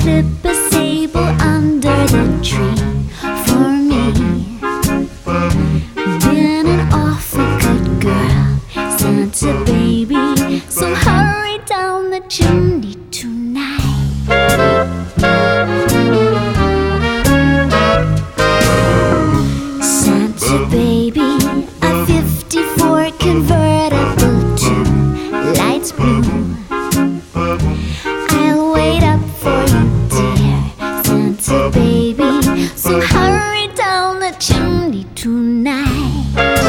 slip a sable under the tree for me. Been an awful good girl, Santa baby, so hurry down the chimney tonight. Santa baby, a 54 convertible to light blue. I'll wait up for you, dear Santa baby, so hurry down the chimney tonight.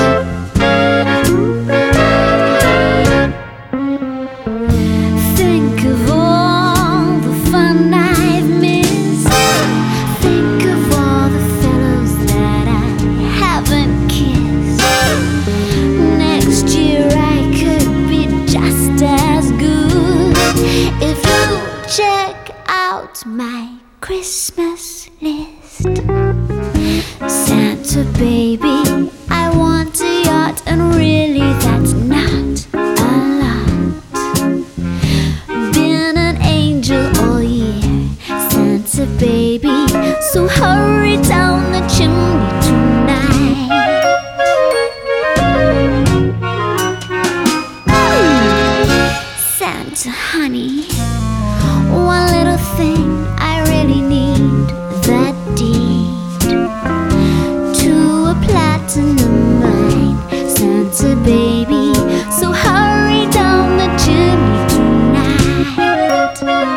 Think of all the fun I've missed. Think of all the fellows that I haven't kissed. Next year I could be just as good if you check out my Christmas list. Santa baby, I want a yacht, and really that's not a lot. Been an angel all year, Santa baby, so hurry down the chimney tonight. Santa honey, one little thing I really need, that deed to a platinum mine, Santa baby, so hurry down the chimney tonight.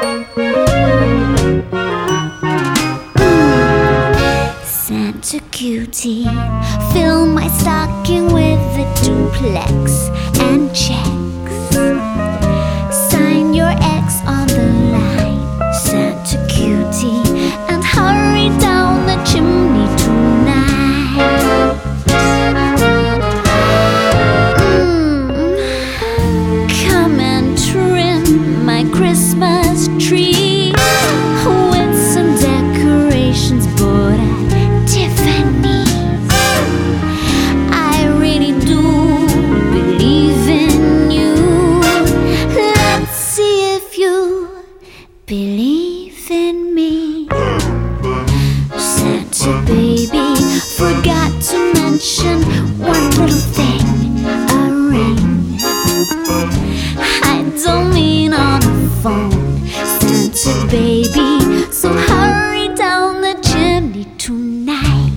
Santa cutie, fill my stocking with a duplex and checks. Sign your X on the line, Santa cutie, and hurry down the chimney tonight. Come and trim my Christmas tree with some decorations bought at Tiffany's. I really do believe in you. Let's see if you believe in me. Santa baby, forgot to mention one little thing, a ring. I don't mean on the phone, Santa baby, so hurry down the chimney tonight.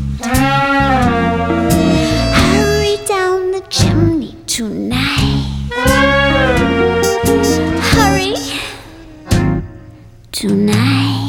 Hurry down the chimney tonight. Hurry tonight.